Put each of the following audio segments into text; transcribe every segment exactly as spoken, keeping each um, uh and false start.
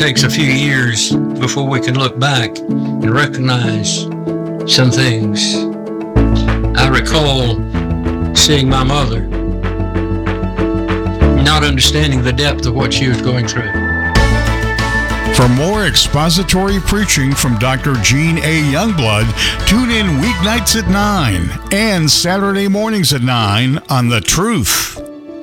takes a few years before we can look back and recognize some things. I recall seeing my mother, not understanding the depth of what she was going through. For more expository preaching from Doctor Gene A. Youngblood, tune in weeknights at nine and Saturday mornings at nine on The Truth.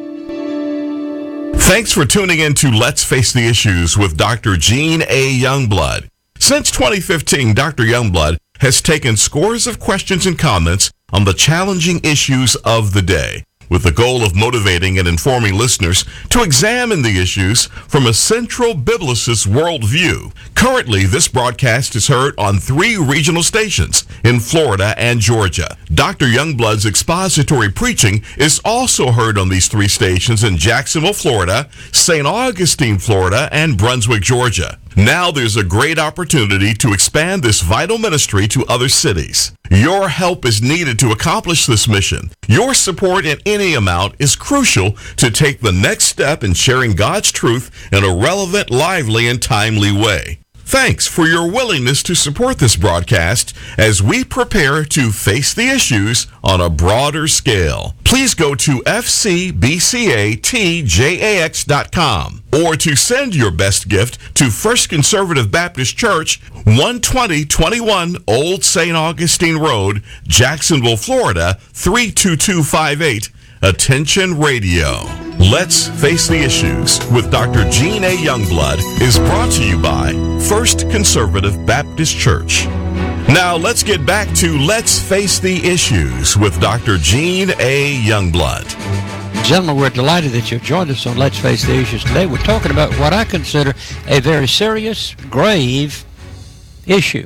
Thanks for tuning in to Let's Face the Issues with Doctor Gene A. Youngblood. Since twenty fifteen, Doctor Youngblood has taken scores of questions and comments on the challenging issues of the day, with the goal of motivating and informing listeners to examine the issues from a central biblicist worldview. Currently, this broadcast is heard on three regional stations in Florida and Georgia. Doctor Youngblood's expository preaching is also heard on these three stations in Jacksonville, Florida, Saint Augustine, Florida, and Brunswick, Georgia. Now there's a great opportunity to expand this vital ministry to other cities. Your help is needed to accomplish this mission. Your support in any amount is crucial to take the next step in sharing God's truth in a relevant, lively, and timely way. Thanks for your willingness to support this broadcast as we prepare to face the issues on a broader scale. Please go to f c b c a t j a x dot com or to send your best gift to First Conservative Baptist Church, one twenty twenty-one Old Saint Augustine Road, Jacksonville, Florida, three two two five eight. Attention Radio. Let's Face the Issues with Doctor Gene A. Youngblood is brought to you by First Conservative Baptist Church. Now let's get back to Let's Face the Issues with Doctor Gene A. Youngblood. Gentlemen, we're delighted that you've joined us on Let's Face the Issues today. We're talking about what I consider a very serious, grave issue.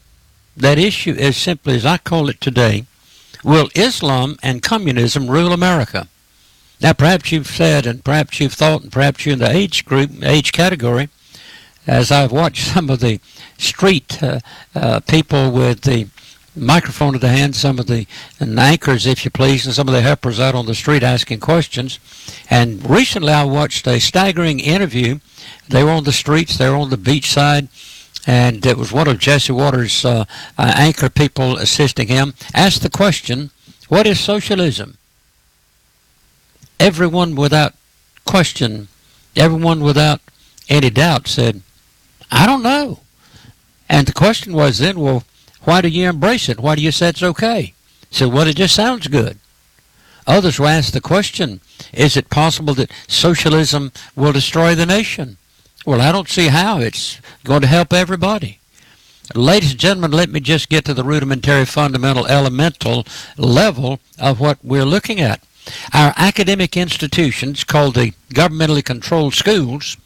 That issue is simply, as I call it today, will Islam and communism rule America? Now, perhaps you've said, and perhaps you've thought, and perhaps you're in the age group, age category, as I've watched some of the street uh, uh, people with the microphone at the hand, some of the anchors, if you please, and some of the helpers out on the street asking questions. And recently I watched a staggering interview. They were on the streets, they were on the beach side, and it was one of Jesse Waters' uh, uh, anchor people assisting him, asked the question, what is socialism? Everyone without question, everyone without any doubt said, I don't know. And the question was then, well, why do you embrace it? Why do you say it's okay? He said, well, it just sounds good. Others will ask the question, is it possible that socialism will destroy the nation? Well, I don't see how it's going to help everybody. Ladies and gentlemen, let me just get to the rudimentary, fundamental, elemental level of what we're looking at. Our academic institutions, called the governmentally controlled schools,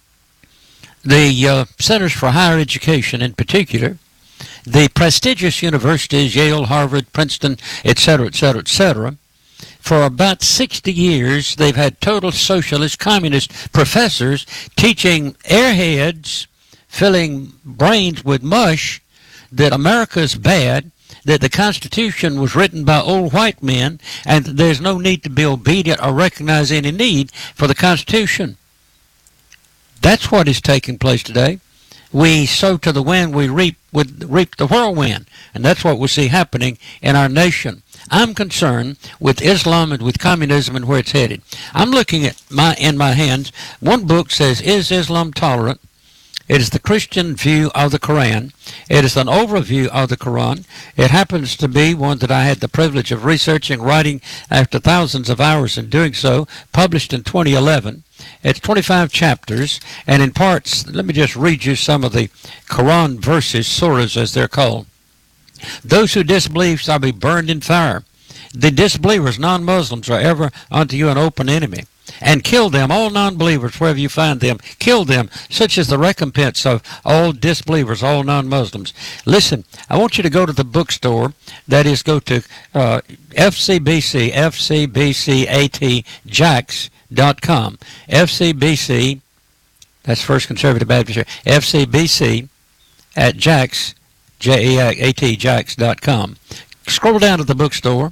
the uh, Centers for Higher Education in particular, the prestigious universities, Yale, Harvard, Princeton, et cetera, et cetera, et cetera, for about sixty years, they've had total socialist, communist professors teaching airheads, filling brains with mush, that America's bad, that the Constitution was written by old white men, and there's no need to be obedient or recognize any need for the Constitution. That's what is taking place today. We sow to the wind, we reap with reap the whirlwind, and that's what we see happening in our nation. I'm concerned with Islam and with communism and where it's headed. I'm looking at my in my hands. One book says, Is Islam Tolerant? It is the Christian view of the Quran. It is an overview of the Quran. It happens to be one that I had the privilege of researching, writing after thousands of hours in doing so, published in twenty eleven. It's twenty-five chapters, and in parts, let me just read you some of the Quran verses, surahs as they're called. Those who disbelieve shall be burned in fire. The disbelievers, non-Muslims, are ever unto you an open enemy. And kill them, all non-believers, wherever you find them. Kill them, such is the recompense of all disbelievers, all non-Muslims. Listen, I want you to go to the bookstore. That is, go to uh, F C B C, F C B C A T, Jacks dot com. F C B C, that's First Conservative Baptist Church, F C B C at Jacks, J A A T, Jacks dot com. Scroll down to the bookstore.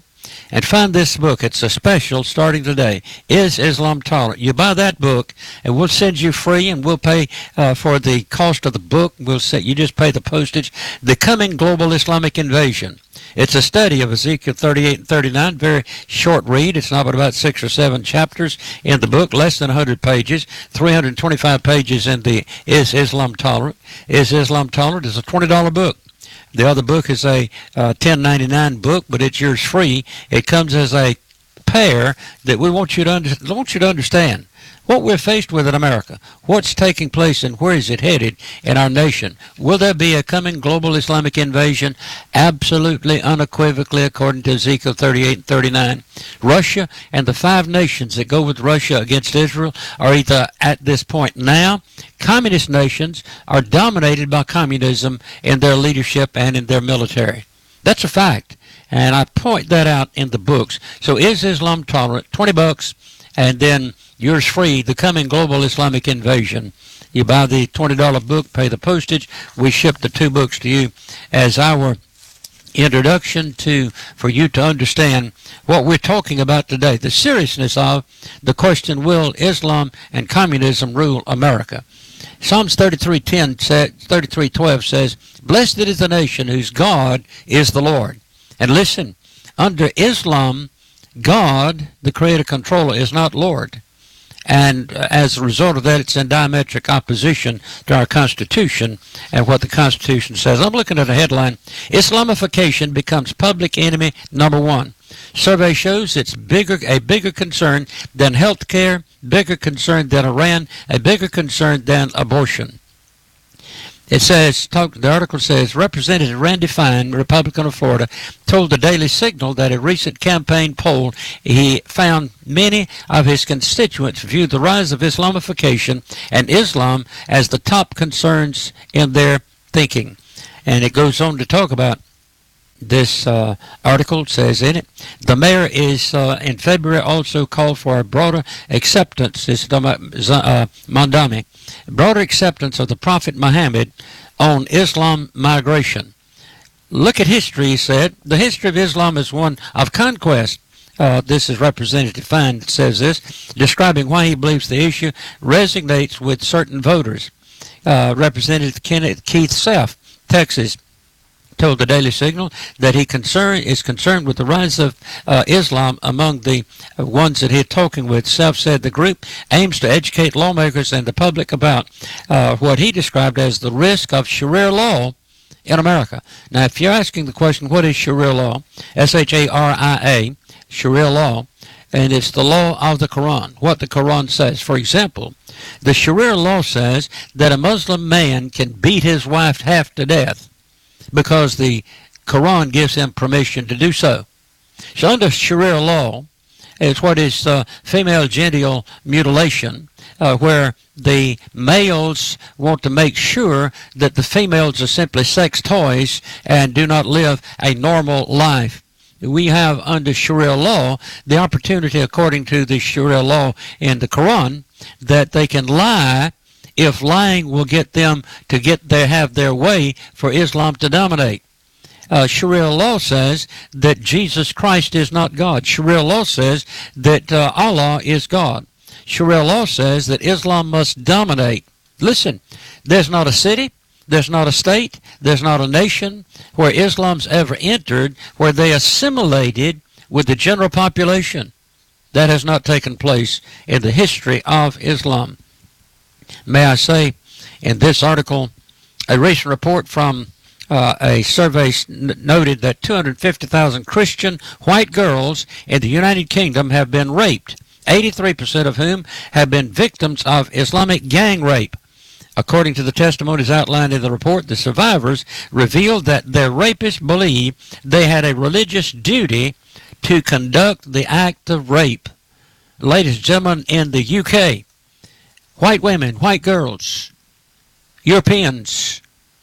and find this book. It's a special starting today. Is Islam Tolerant? You buy that book, and we'll send you free, and we'll pay uh, for the cost of the book. We'll say you just pay the postage. The Coming Global Islamic Invasion. It's a study of Ezekiel thirty-eight and thirty-nine. Very short read. It's not but about six or seven chapters in the book, less than one hundred pages, three hundred twenty-five pages in the Is Islam Tolerant? Is Islam Tolerant? It's a twenty dollar book. The other book is a uh, ten ninety-nine book, but it's yours free. It comes as a pair that we want you to under, want you to understand what we're faced with in America, what's taking place, and where is it headed in our nation. Will there be a coming global Islamic invasion? Absolutely, unequivocally, according to Ezekiel thirty-eight and thirty-nine. Russia and the five nations that go with Russia against Israel are either at this point now. Communist nations are dominated by communism in their leadership and in their military. That's a fact, and I point that out in the books. So is Islam Tolerant? twenty bucks, and then yours free, The Coming Global Islamic Invasion. You buy the twenty dollar book, pay the postage. We ship the two books to you as our introduction to, for you to understand what we're talking about today, the seriousness of the question, will Islam and communism rule America? Psalms thirty-three ten, thirty-three twelve says, "Blessed is the nation whose God is the Lord." And listen, under Islam, God, the creator controller, is not Lord. And as a result of that, it's in diametric opposition to our Constitution and what the Constitution says. I'm looking at a headline, Islamification becomes public enemy number one. Survey shows it's bigger, a bigger concern than health care, bigger concern than Iran, a bigger concern than abortion. It says, talk, the article says, Representative Randy Fine, Republican of Florida, told the Daily Signal that a recent campaign poll he found many of his constituents viewed the rise of Islamification and Islam as the top concerns in their thinking. And it goes on to talk about this uh, article says in it, the mayor is uh, in February also called for a broader acceptance, this is uh, Mondami, broader acceptance of the Prophet Muhammad on Islam migration. Look at history, he said. The history of Islam is one of conquest. Uh, this is Representative Fine that says this, describing why he believes the issue resonates with certain voters. Uh, Representative Kenneth Keith Self, Texas, told the Daily Signal that he concern, is concerned with the rise of uh, Islam among the uh, ones that he's talking with. Self said the group aims to educate lawmakers and the public about uh, what he described as the risk of Sharia law in America. Now, if you're asking the question, what is Sharia law? S H A R I A, Sharia law, and it's the law of the Quran, what the Quran says. For example, the Sharia law says that a Muslim man can beat his wife half to death because the Quran gives him permission to do so. So under Sharia law, it's what is uh, female genital mutilation, uh, where the males want to make sure that the females are simply sex toys and do not live a normal life. We have under Sharia law the opportunity, according to the Sharia law in the Quran, that they can lie if lying will get them to get their have their way for Islam to dominate. Uh, Sharia law says that Jesus Christ is not God. Sharia law says that uh, Allah is God. Sharia law says that Islam must dominate. Listen, there's not a city, there's not a state, there's not a nation where Islam's ever entered where they assimilated with the general population. That has not taken place in the history of Islam. May I say, in this article, a recent report from uh, a survey noted that two hundred fifty thousand Christian white girls in the United Kingdom have been raped, eighty-three percent of whom have been victims of Islamic gang rape. According to the testimonies outlined in the report, the survivors revealed that their rapists believed they had a religious duty to conduct the act of rape. Ladies and gentlemen, in the U K, white women, white girls, Europeans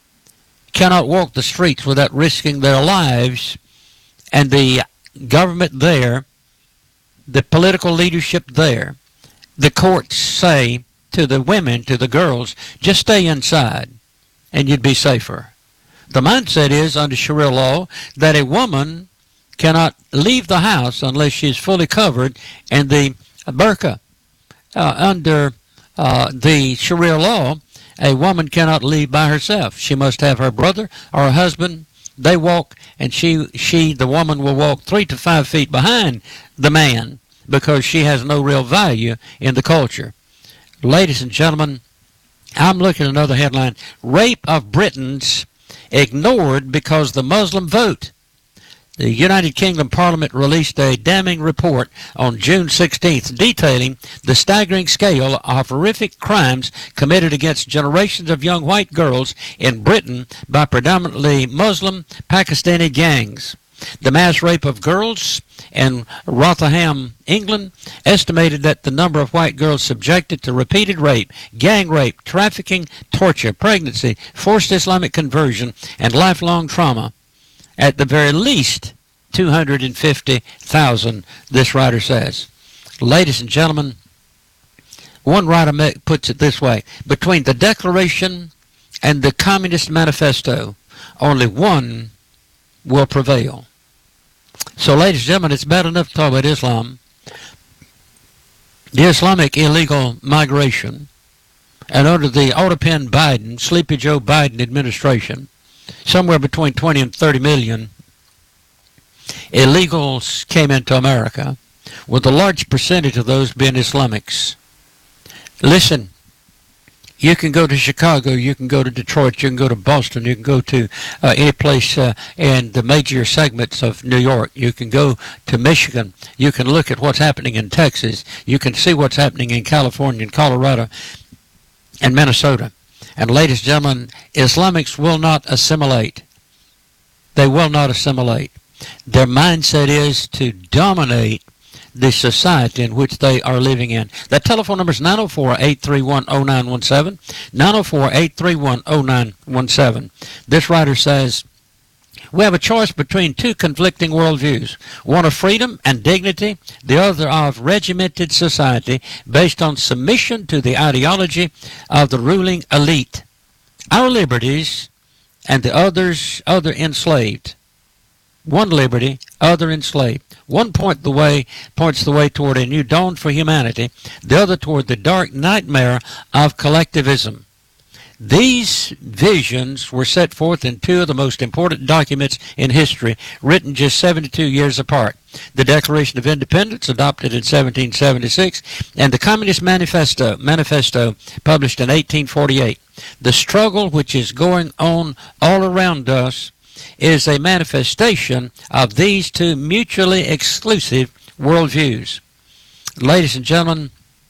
cannot walk the streets without risking their lives, and the government there, the political leadership there, the courts say to the women, to the girls, just stay inside and you'd be safer. The mindset is under Sharia law that a woman cannot leave the house unless she is fully covered in the burqa. Uh, under uh, the Sharia law, a woman cannot leave by herself. She must have her brother or her husband. They walk, and she, she, the woman, will walk three to five feet behind the man because she has no real value in the culture. Ladies and gentlemen, I'm looking at another headline. Rape of Britons ignored because the Muslim vote. The United Kingdom Parliament released a damning report on June sixteenth detailing the staggering scale of horrific crimes committed against generations of young white girls in Britain by predominantly Muslim Pakistani gangs. The mass rape of girls in Rotherham, England, estimated that the number of white girls subjected to repeated rape, gang rape, trafficking, torture, pregnancy, forced Islamic conversion, and lifelong trauma, at the very least two hundred fifty thousand, this writer says. Ladies and gentlemen, one writer puts it this way: between the Declaration and the Communist Manifesto, only one will prevail. So, ladies and gentlemen, it's bad enough to talk about Islam, the Islamic illegal migration, and under the Autopen Biden, Sleepy Joe Biden administration, somewhere between twenty and thirty million illegals came into America, with a large percentage of those being Islamics. Listen, you can go to Chicago, you can go to Detroit, you can go to Boston, you can go to uh, any place uh, in the major segments of New York. You can go to Michigan. You can look at what's happening in Texas. You can see what's happening in California and Colorado and Minnesota. And ladies and gentlemen, Islamics will not assimilate. They will not assimilate. Their mindset is to dominate the society in which they are living in. That telephone number is nine oh four, eight three one, oh nine one seven, nine oh four, eight three one, oh nine one seven. This writer says, we have a choice between two conflicting worldviews, one of freedom and dignity, the other of regimented society based on submission to the ideology of the ruling elite. Our liberties and the others, other enslaved. One liberty, other enslaved. One point the way points the way toward a new dawn for humanity, the other toward the dark nightmare of collectivism. These visions were set forth in two of the most important documents in history, written just seventy-two years apart. The Declaration of Independence, adopted in seventeen seventy-six, and the Communist Manifesto, Manifesto published in eighteen forty-eight. The struggle which is going on all around us is a manifestation of these two mutually exclusive worldviews. Ladies and gentlemen,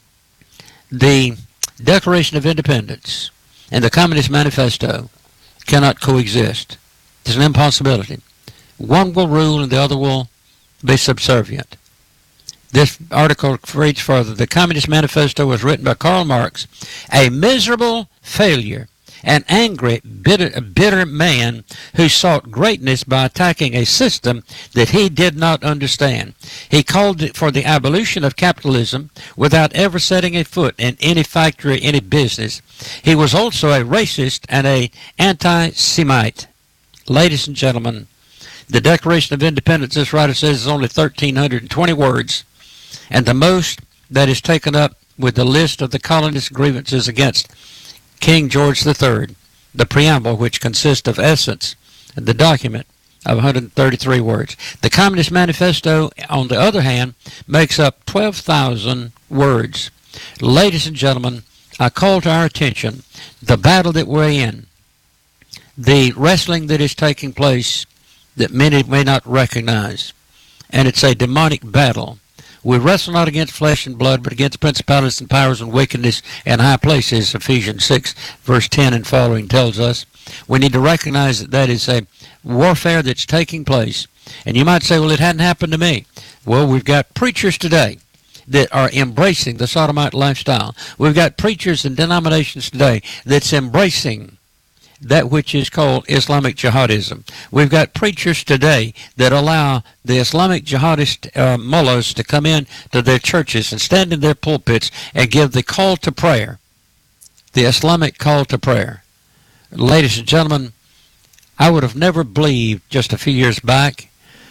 the Declaration of Independence and the Communist Manifesto cannot coexist. It's an impossibility. One will rule and the other will be subservient. This article reads further. The Communist Manifesto was written by Karl Marx, a miserable failure, an angry, bitter, bitter man who sought greatness by attacking a system that he did not understand. He called for the abolition of capitalism without ever setting a foot in any factory, any business. He was also a racist and an anti-Semite. Ladies and gentlemen, the Declaration of Independence, this writer says, is only one thousand three hundred twenty words, and the most that is taken up with the list of the colonists' grievances against King George the Third, the preamble, which consists of essence, and the document of one hundred thirty-three words. The Communist Manifesto, on the other hand, makes up twelve thousand words. Ladies and gentlemen, I call to our attention the battle that we're in, the wrestling that is taking place that many may not recognize, and it's a demonic battle. We wrestle not against flesh and blood, but against principalities and powers and wickedness in high places, Ephesians six, verse ten and following tells us. We need to recognize that that is a warfare that's taking place. And you might say, well, it hadn't happened to me. Well, we've got preachers today that are embracing the sodomite lifestyle. We've got preachers and denominations today that's embracing that which is called Islamic jihadism. We've got preachers today that allow the Islamic jihadist uh, mullahs to come in to their churches and stand in their pulpits and give the call to prayer, the Islamic call to prayer. Ladies and gentlemen, I would have never believed just a few years back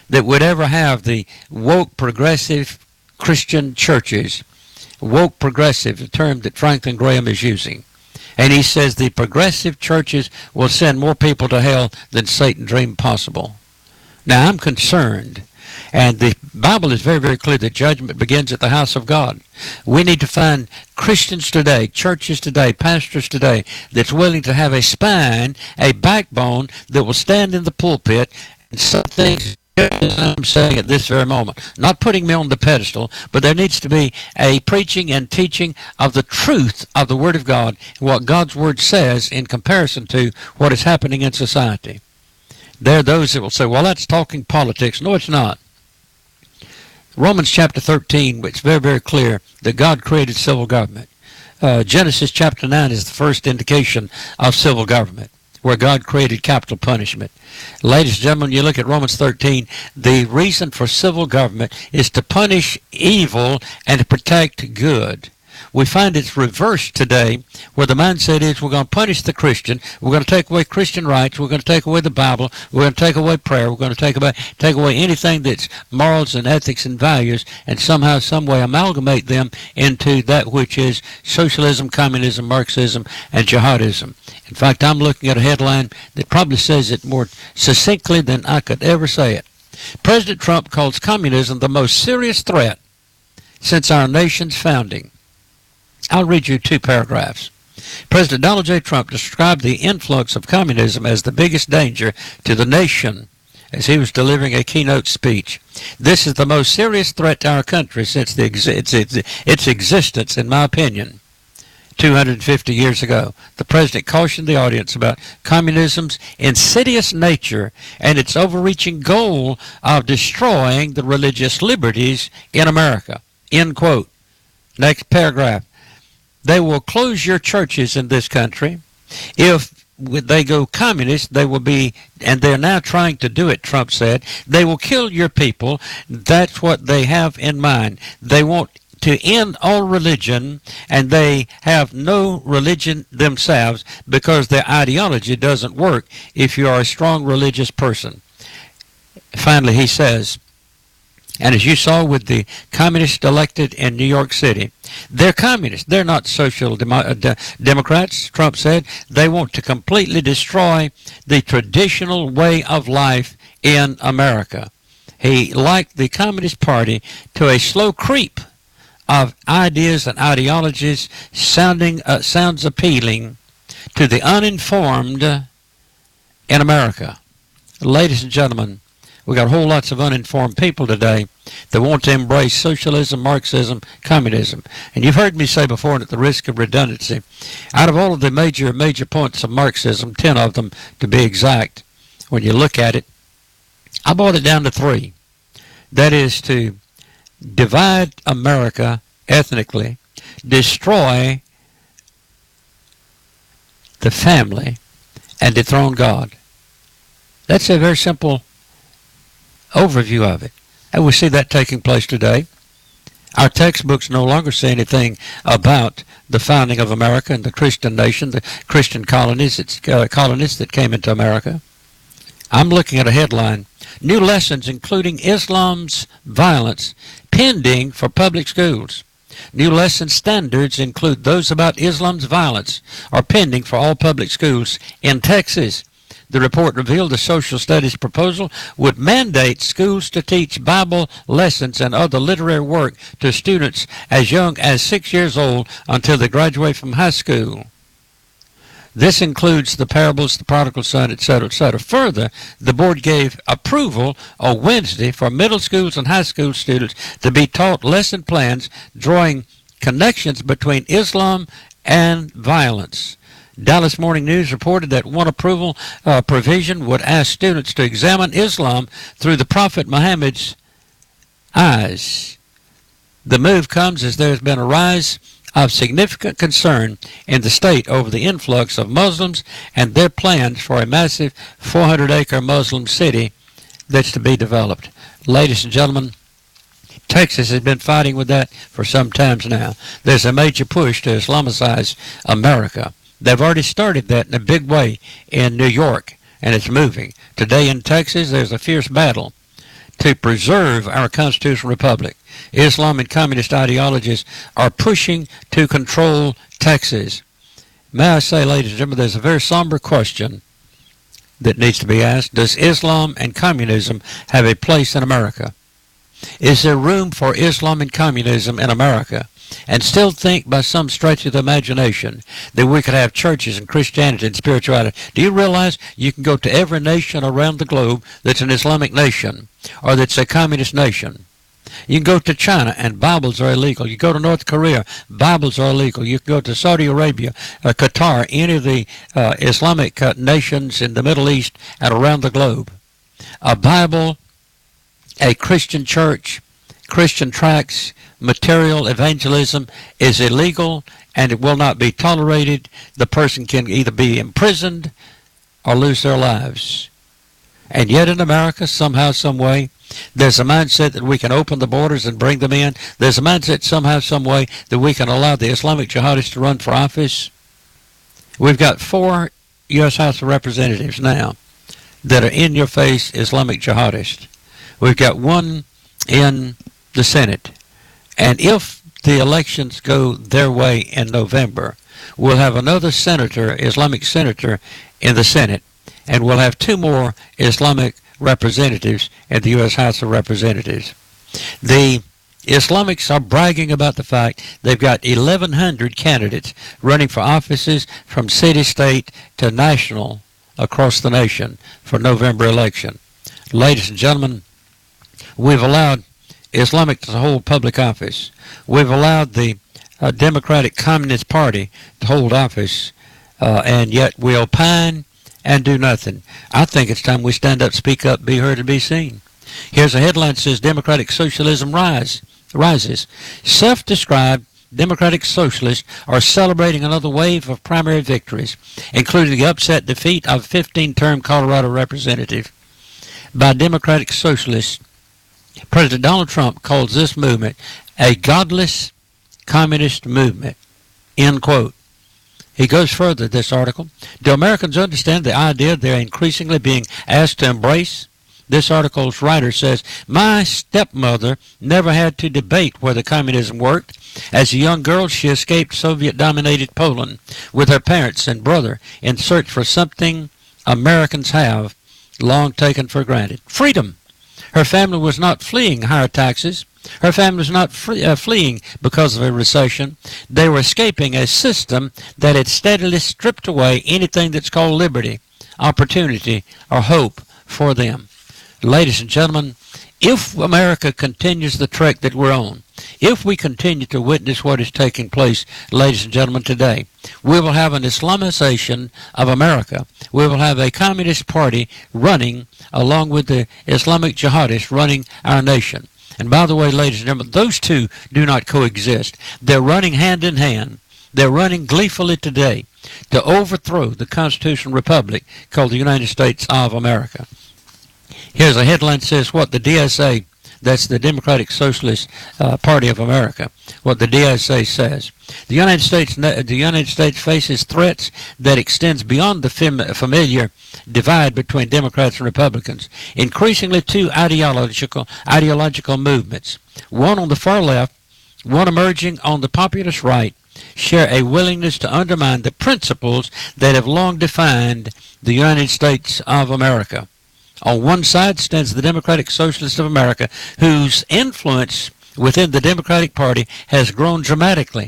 that would ever have the woke progressive Christian churches. Woke progressive, the term that Franklin Graham is using. And he says the progressive churches will send more people to hell than Satan dreamed possible. Now, I'm concerned, and the Bible is very, very clear that judgment begins at the house of God. We need to find Christians today, churches today, pastors today, that's willing to have a spine, a backbone that will stand in the pulpit and say things as I'm saying at this very moment. Not putting me on the pedestal, but there needs to be a preaching and teaching of the truth of the Word of God, what God's Word says in comparison to what is happening in society. There are those that will say, well, that's talking politics. No, it's not. Romans chapter thirteen, it's very, very clear that God created civil government. Uh, Genesis chapter nine is the first indication of civil government, where God created capital punishment. Ladies and gentlemen, you look at Romans thirteen, the reason for civil government is to punish evil and to protect good. We find it's reversed today, where the mindset is we're going to punish the Christian, we're going to take away Christian rights, we're going to take away the Bible, we're going to take away prayer, we're going to take away, take away anything that's morals and ethics and values, and somehow, some way amalgamate them into that which is socialism, communism, Marxism, and jihadism. In fact, I'm looking at a headline that probably says it more succinctly than I could ever say it. President Trump calls communism the most serious threat since our nation's founding. I'll read you two paragraphs. President Donald J. Trump described the influx of communism as the biggest danger to the nation as he was delivering a keynote speech. This is the most serious threat to our country since the ex- its, its, its existence, in my opinion, two hundred fifty years ago. The president cautioned the audience about communism's insidious nature and its overreaching goal of destroying the religious liberties in America. End quote. Next paragraph. They will close your churches in this country. If they go communist, they will be, and they're now trying to do it, Trump said, they will kill your people. That's what they have in mind. They want to end all religion, and they have no religion themselves because their ideology doesn't work if you are a strong religious person. Finally, he says, and as you saw with the communists elected in New York City, they're communists. They're not social demo- de- Democrats, Trump said. They want to completely destroy the traditional way of life in America. He likened the Communist Party to a slow creep of ideas and ideologies sounding uh, sounds appealing to the uninformed in America. Ladies and gentlemen, we got whole lots of uninformed people today that want to embrace socialism, Marxism, communism. And you've heard me say before, and at the risk of redundancy, out of all of the major, major points of Marxism, ten of them to be exact, when you look at it, I boiled it down to three. That is to divide America ethnically, destroy the family, and dethrone God. That's a very simple overview of it. And we see that taking place today. Our textbooks no longer say anything about the founding of America and the Christian nation, the Christian colonies, it's, uh, colonists that came into America. I'm looking at a headline, New Lessons Including Islam's Violence Pending for Public Schools. New lesson standards include those about Islam's violence are pending for all public schools in Texas. The report revealed the social studies proposal would mandate schools to teach Bible lessons and other literary work to students as young as six years old until they graduate from high school. This includes the parables, the prodigal son, et cetera, et cetera. Further, the board gave approval on Wednesday for middle schools and high school students to be taught lesson plans drawing connections between Islam and violence. Dallas Morning News reported that one approval uh, provision would ask students to examine Islam through the Prophet Muhammad's eyes. The move comes as there has been a rise of significant concern in the state over the influx of Muslims and their plans for a massive four hundred acre Muslim city that's to be developed. Ladies and gentlemen, Texas has been fighting with that for some times now. There's a major push to Islamicize America. They've already started that in a big way in New York, and it's moving. Today in Texas, there's a fierce battle to preserve our constitutional republic. Islam and communist ideologies are pushing to control Texas. May I say, ladies and gentlemen, there's a very somber question that needs to be asked. Does Islam and communism have a place in America? Is there room for Islam and communism in America? And still think by some stretch of the imagination that we could have churches and Christianity and spirituality. Do you realize you can go to every nation around the globe that's an Islamic nation or that's a communist nation? You can go to China and Bibles are illegal. You go to North Korea, Bibles are illegal. You can go to Saudi Arabia, uh, Qatar, any of the uh, Islamic uh, nations in the Middle East and around the globe. A Bible, a Christian church, Christian tracts, material evangelism is illegal and it will not be tolerated. The person can either be imprisoned or lose their lives. And yet in America, somehow, some way, there's a mindset that we can open the borders and bring them in. There's a mindset somehow, some way that we can allow the Islamic jihadists to run for office. We've got four U S House of Representatives now that are in-your-face Islamic jihadists. We've got one in the Senate. And if the elections go their way in November, we'll have another senator, Islamic senator, in the Senate. And we'll have two more Islamic representatives in the U S House of Representatives. The Islamics are bragging about the fact they've got eleven hundred candidates running for offices from city, state to national across the nation for November election. Ladies and gentlemen, we've allowed Islamic to hold public office. We've allowed the uh, Democratic Communist Party to hold office, uh, and yet we opine and do nothing. I think it's time we stand up, speak up, be heard, and be seen. Here's a headline that says, Democratic Socialism rise, rises. Self-described Democratic Socialists are celebrating another wave of primary victories, including the upset defeat of fifteen-term Colorado representative by Democratic Socialists. President Donald Trump calls this movement a godless communist movement, end quote. He goes further, this article. Do Americans understand the idea they're increasingly being asked to embrace? This article's writer says, my stepmother never had to debate whether communism worked. As a young girl, she escaped Soviet-dominated Poland with her parents and brother in search for something Americans have long taken for granted. Freedom. Her family was not fleeing higher taxes. Her family was not free, uh, fleeing because of a recession. They were escaping a system that had steadily stripped away anything that's called liberty, opportunity, or hope for them. Ladies and gentlemen, if America continues the trek that we're on, if we continue to witness what is taking place, ladies and gentlemen, today, we will have an Islamization of America. We will have a communist party running along with the Islamic jihadists running our nation. And by the way, ladies and gentlemen, those two do not coexist. They're running hand in hand. They're running gleefully today to overthrow the constitutional republic called the United States of America. Here's a headline that says what the D S A, that's the Democratic Socialist uh, Party of America, what the D S A says. The United States, the United States faces threats that extends beyond the fam- familiar divide between Democrats and Republicans. Increasingly, two ideological ideological movements, one on the far left, one emerging on the populist right, share a willingness to undermine the principles that have long defined the United States of America. On one side stands the Democratic Socialists of America, whose influence within the Democratic Party has grown dramatically.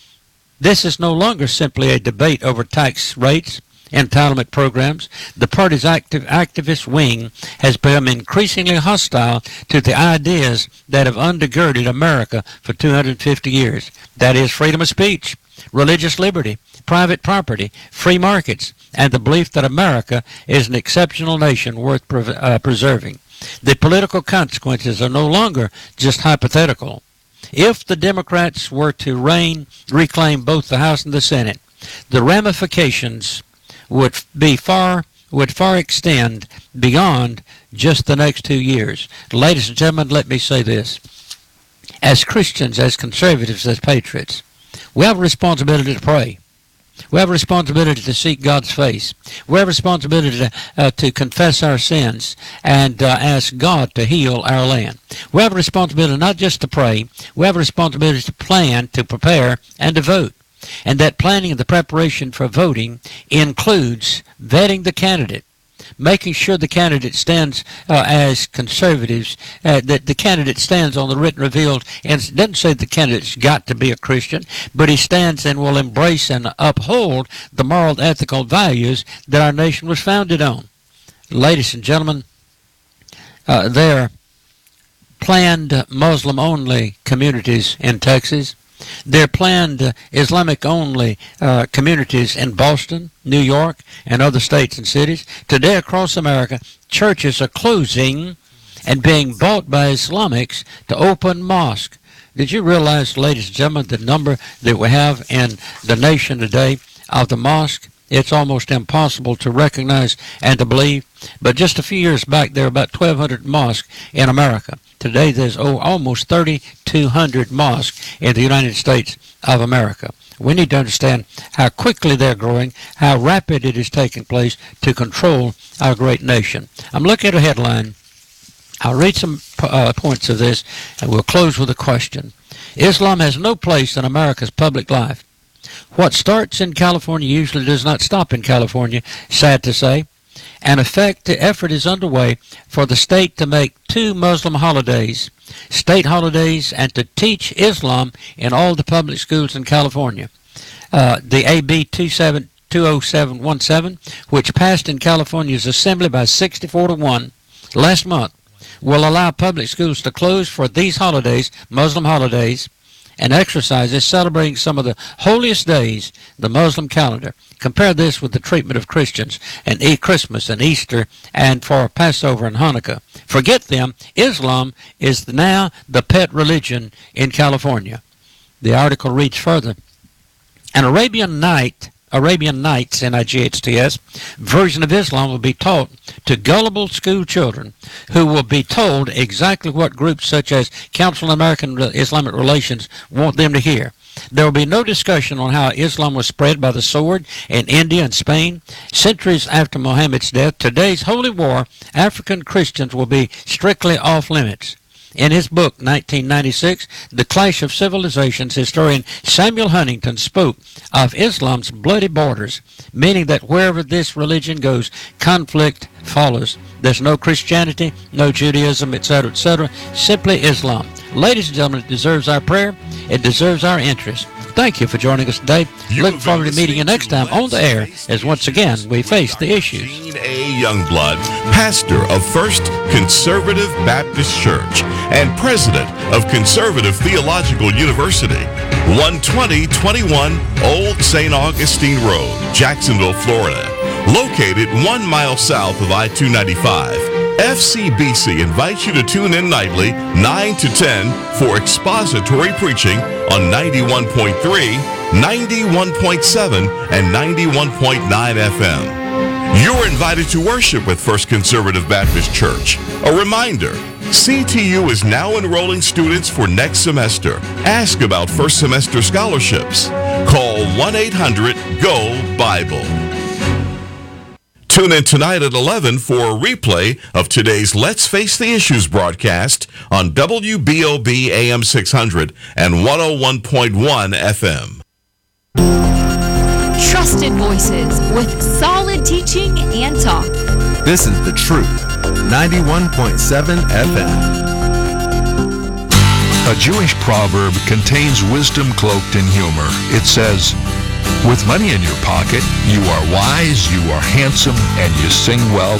This is no longer simply a debate over tax rates, entitlement programs. The party's active, activist wing has become increasingly hostile to the ideas that have undergirded America for two hundred fifty years. That is freedom of speech, religious liberty, private property, free markets, and the belief that America is an exceptional nation worth pre- uh, preserving. The political consequences are no longer just hypothetical. If the Democrats were to reign, reclaim both the House and the Senate, the ramifications would be far would far extend beyond just the next two years. Ladies and gentlemen, let me say this. As Christians, as conservatives, as patriots, we have a responsibility to pray. We have a responsibility to seek God's face. We have a responsibility to, uh, to confess our sins and uh, ask God to heal our land. We have a responsibility not just to pray. We have a responsibility to plan, to prepare, and to vote. And that planning and the preparation for voting includes vetting the candidate, making sure the candidate stands uh, as conservatives, uh, that the candidate stands on the written revealed, and it doesn't say the candidate's got to be a Christian, but he stands and will embrace and uphold the moral and ethical values that our nation was founded on. Ladies and gentlemen, uh, there are planned Muslim-only communities in Texas. They're planned uh, Islamic-only uh, communities in Boston, New York, and other states and cities. Today across America, churches are closing and being bought by Islamics to open mosques. Did you realize, ladies and gentlemen, the number that we have in the nation today of the mosque? It's almost impossible to recognize and to believe. But just a few years back, there were about twelve hundred mosques in America. Today, there's oh, almost thirty-two hundred mosques in the United States of America. We need to understand how quickly they're growing, how rapid it is taking place to control our great nation. I'm looking at a headline. I'll read some uh, points of this, and we'll close with a question. Islam has no place in America's public life. What starts in California usually does not stop in California, sad to say. An effective effort is underway for the state to make two Muslim holidays, state holidays, and to teach Islam in all the public schools in California. Uh, the A B two oh seven one seven, which passed in California's assembly by sixty-four to one last month, will allow public schools to close for these holidays, Muslim holidays, and exercises celebrating some of the holiest days in the Muslim calendar. Compare this with the treatment of Christians and e Christmas and Easter and for Passover and Hanukkah. Forget them. Islam is now the pet religion in California. The article reads further. An Arabian Night, Arabian Nights, N I G H T S, version of Islam will be taught to gullible school children who will be told exactly what groups such as Council on American Islamic Relations want them to hear. There will be no discussion on how Islam was spread by the sword in India and Spain. Centuries after Muhammad's death, today's holy war, African Christians will be strictly off limits. In his book, nineteen ninety-six, The Clash of Civilizations, historian Samuel Huntington spoke of Islam's bloody borders, meaning that wherever this religion goes, conflict follows. There's no Christianity, no Judaism, et cetera, et cetera, simply Islam. Ladies and gentlemen, it deserves our prayer. It deserves our interest. Thank you for joining us today. You Look forward to meeting you next time on the air as once again we face the issues. Gene A. Youngblood, pastor of First Conservative Baptist Church and president of Conservative Theological University, one twenty twenty-one Old Saint Augustine Road, Jacksonville, Florida. Located one mile south of I two ninety-five. F C B C invites you to tune in nightly, nine to ten, for expository preaching on ninety-one point three, ninety-one point seven, and ninety-one point nine F M. You're invited to worship with First Conservative Baptist Church. A reminder, C T U is now enrolling students for next semester. Ask about first semester scholarships. Call one eight hundred G O Bible. Tune in tonight at eleven for a replay of today's Let's Face the Issues broadcast on W B O B A M six hundred and one oh one point one F M. Trusted voices with solid teaching and talk. This is The Truth, ninety-one point seven F M. A Jewish proverb contains wisdom cloaked in humor. It says, "With money in your pocket, you are wise, you are handsome, and you sing well